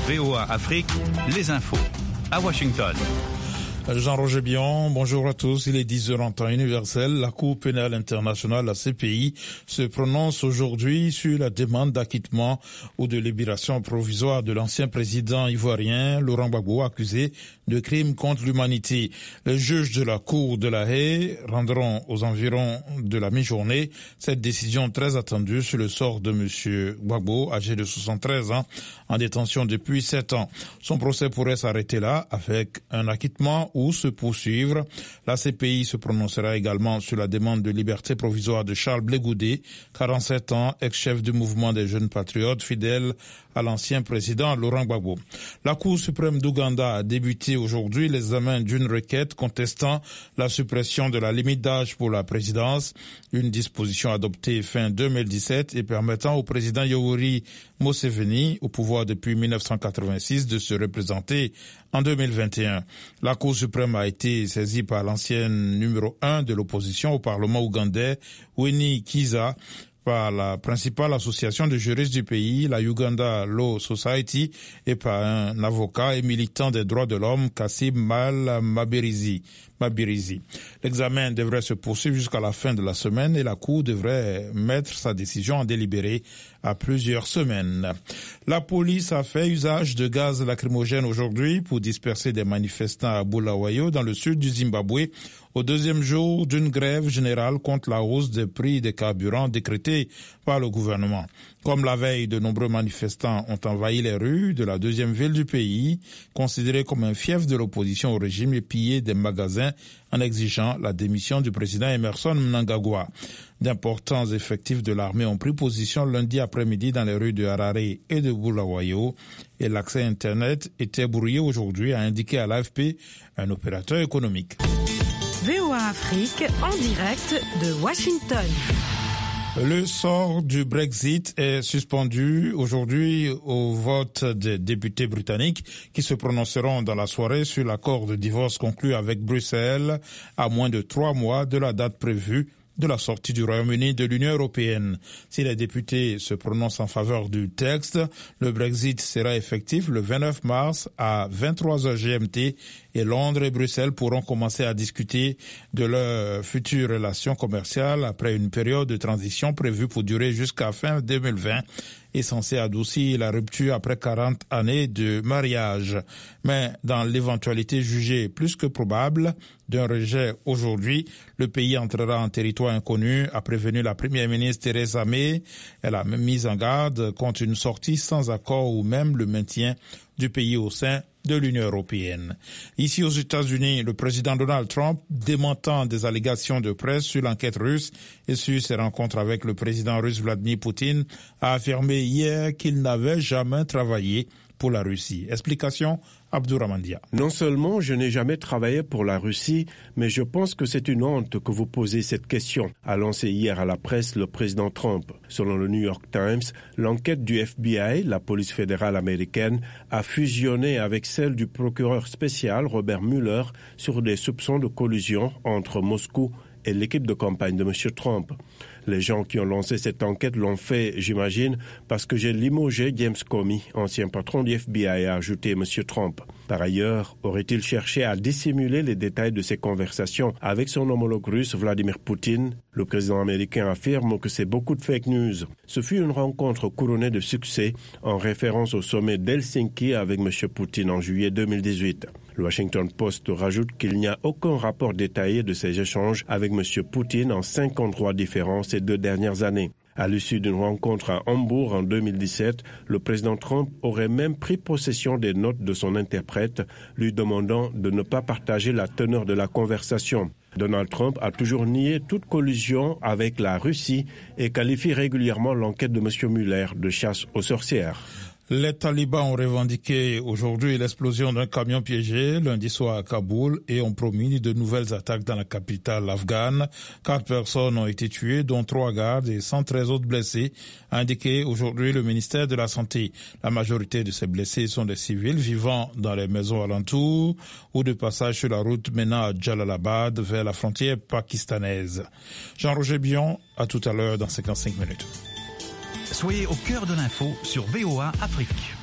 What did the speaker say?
VOA Afrique, les infos. À Washington. Jean-Roger Bion, bonjour à tous. Il est 10h en temps universel. La Cour pénale internationale, la CPI, se prononce aujourd'hui sur la demande d'acquittement ou de libération provisoire de l'ancien président ivoirien Laurent Gbagbo, accusé de crimes contre l'humanité. Les juges de la Cour de La Haye rendront aux environs de la mi-journée cette décision très attendue sur le sort de M. Gbagbo, âgé de 73 ans, en détention depuis 7 ans. Son procès pourrait s'arrêter là avec un acquittement ou se poursuivre. La CPI se prononcera également sur la demande de liberté provisoire de Charles Blé Goudé, 47 ans, ex-chef du mouvement des jeunes patriotes, fidèle à l'ancien président Laurent Gbagbo. La Cour suprême d'Ouganda a débuté aujourd'hui l'examen d'une requête contestant la suppression de la limite d'âge pour la présidence, une disposition adoptée fin 2017 et permettant au président Yoweri Museveni, au pouvoir depuis 1986, de se représenter en 2021. La Cour suprême a été saisie par l'ancienne numéro 1 de l'opposition au Parlement ougandais, Winnie Kiza, par la principale association de juristes du pays, la Uganda Law Society, et par un avocat et militant des droits de l'homme, Kassim Mal Mabirizi. L'examen devrait se poursuivre jusqu'à la fin de la semaine et la Cour devrait mettre sa décision en délibéré à plusieurs semaines. La police a fait usage de gaz lacrymogène aujourd'hui pour disperser des manifestants à Bulawayo, dans le sud du Zimbabwe, au deuxième jour d'une grève générale contre la hausse des prix des carburants décrétée par le gouvernement. Comme la veille, de nombreux manifestants ont envahi les rues de la deuxième ville du pays, considérée comme un fief de l'opposition au régime, et pillé des magasins en exigeant la démission du président Emmerson Mnangagwa. D'importants effectifs de l'armée ont pris position lundi après-midi dans les rues de Harare et de Bulawayo, et l'accès Internet était brouillé aujourd'hui, a indiqué à l'AFP un opérateur économique. VOA Afrique, en direct de Washington. Le sort du Brexit est suspendu aujourd'hui au vote des députés britanniques qui se prononceront dans la soirée sur l'accord de divorce conclu avec Bruxelles à moins de 3 mois de la date prévue de la sortie du Royaume-Uni de l'Union européenne. Si les députés se prononcent en faveur du texte, le Brexit sera effectif le 29 mars à 23h GMT et Londres et Bruxelles pourront commencer à discuter de leurs futures relations commerciales après une période de transition prévue pour durer jusqu'à fin 2020 et censée adoucir la rupture après 40 années de mariage. Mais dans l'éventualité jugée plus que probable d'un rejet aujourd'hui, le pays entrera en territoire inconnu, a prévenu la première ministre Theresa May. Elle a même mis en garde contre une sortie sans accord ou même le maintien du pays au sein de l'Union européenne. Ici aux États-Unis, le président Donald Trump, démentant des allégations de presse sur l'enquête russe et sur ses rencontres avec le président russe Vladimir Poutine, a affirmé hier qu'il n'avait jamais travaillé pour la Russie. Explication, Abdouramandia. Non seulement je n'ai jamais travaillé pour la Russie, mais je pense que c'est une honte que vous posez cette question, a lancé hier à la presse le président Trump. Selon le New York Times, l'enquête du FBI, la police fédérale américaine, a fusionné avec celle du procureur spécial Robert Mueller sur des soupçons de collusion entre Moscou et l'équipe de campagne de M. Trump. Les gens qui ont lancé cette enquête l'ont fait, j'imagine, parce que j'ai limogé James Comey, ancien patron du FBI, a ajouté M. Trump. Par ailleurs, aurait-il cherché à dissimuler les détails de ses conversations avec son homologue russe Vladimir Poutine? Le président américain affirme que c'est beaucoup de fake news. Ce fut une rencontre couronnée de succès en référence au sommet d'Helsinki avec M. Poutine en juillet 2018. Le Washington Post rajoute qu'il n'y a aucun rapport détaillé de ces échanges avec M. Poutine en 5 endroits différents ces 2 dernières années. À l'issue d'une rencontre à Hambourg en 2017, le président Trump aurait même pris possession des notes de son interprète, lui demandant de ne pas partager la teneur de la conversation. Donald Trump a toujours nié toute collusion avec la Russie et qualifie régulièrement l'enquête de M. Mueller de chasse aux sorcières. Les talibans ont revendiqué aujourd'hui l'explosion d'un camion piégé lundi soir à Kaboul et ont promis de nouvelles attaques dans la capitale afghane. 4 personnes ont été tuées, dont 3 gardes et 113 autres blessés, a indiqué aujourd'hui le ministère de la Santé. La majorité de ces blessés sont des civils vivant dans les maisons alentours ou de passage sur la route menant à Jalalabad vers la frontière pakistanaise. Jean-Roger Bion, à tout à l'heure dans 55 minutes. Soyez au cœur de l'info sur VOA Afrique.